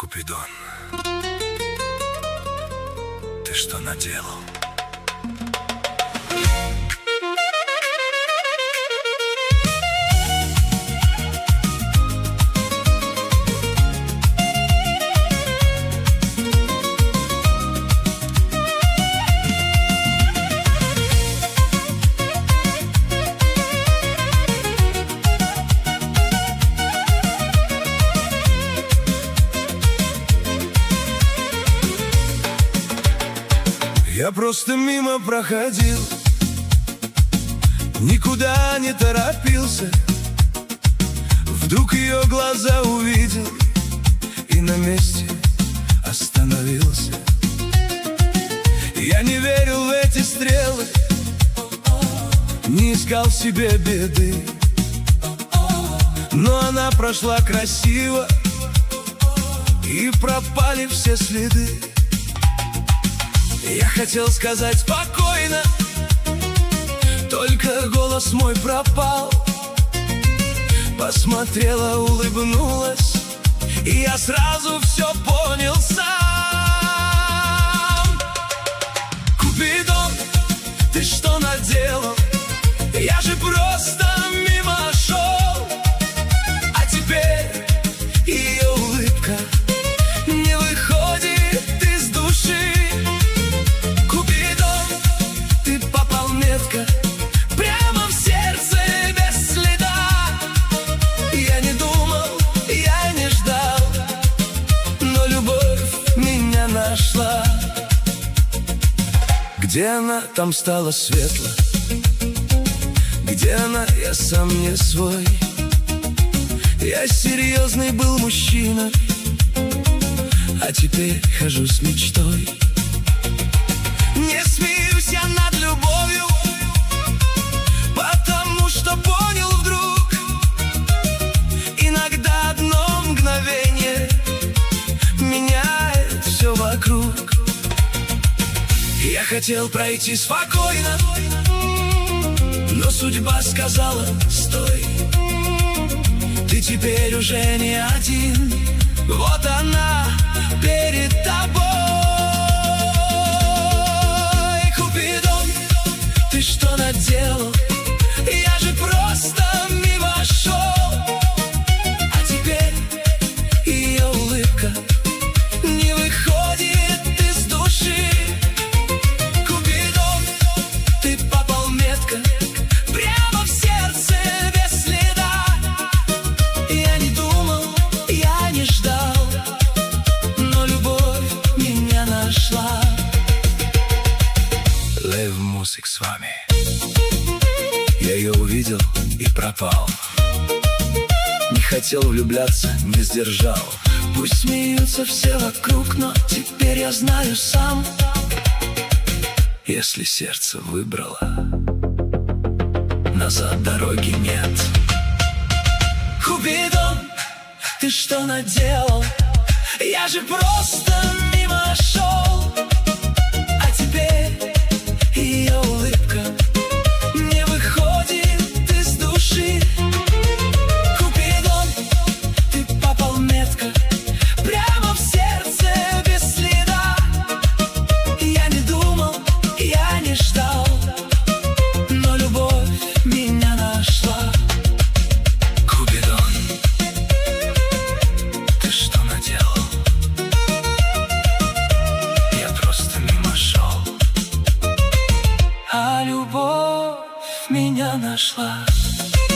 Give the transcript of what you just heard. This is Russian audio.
Купидон, ты что наделал? Я просто мимо проходил, никуда не торопился. Вдруг ее глаза увидел и на месте остановился. Я не верил в эти стрелы, не искал себе беды, но она прошла красиво, и пропали все следы. Я хотел сказать спокойно, только голос мой пропал. Посмотрела, улыбнулась, и я сразу все понял сам. Купидон, ты что наделал? Я же просто мимо шел, а теперь ее улыбка не выходит из души. Прямо в сердце без следа. Я не думал, я не ждал, но любовь меня нашла. Где она, там стало светло. Где она, я сам не свой. Я серьезный был мужчина, а теперь хожу с мечтой. Не смеюсь я над любовью, потому что понял вдруг: иногда одно мгновение меняет все вокруг. Я хотел пройти спокойно, но судьба сказала: стой, ты теперь уже не один. Вот она перед тобой. Ты что наделал? Я же просто мимо шел, а теперь ее улыбка не выходит из души. Купидон, ты попал метко прямо в сердце без следа. Я не думал, я не ждал, но любовь меня нашла. Лейв Мусик с вами. Я ее увидел и пропал. Не хотел влюбляться, не сдержал. Пусть смеются все вокруг, но теперь я знаю сам: если сердце выбрало, назад дороги нет. Купидон, ты что наделал? Я же просто мимо шел, а теперь ее улыбка не выходит из души. Купидон, ты попал метко прямо в сердце без следа. Я не думал, я не ждал, но любовь меня нашла. Купидон, ты что наделал? Я просто мимо шел, а любовь меня нашла.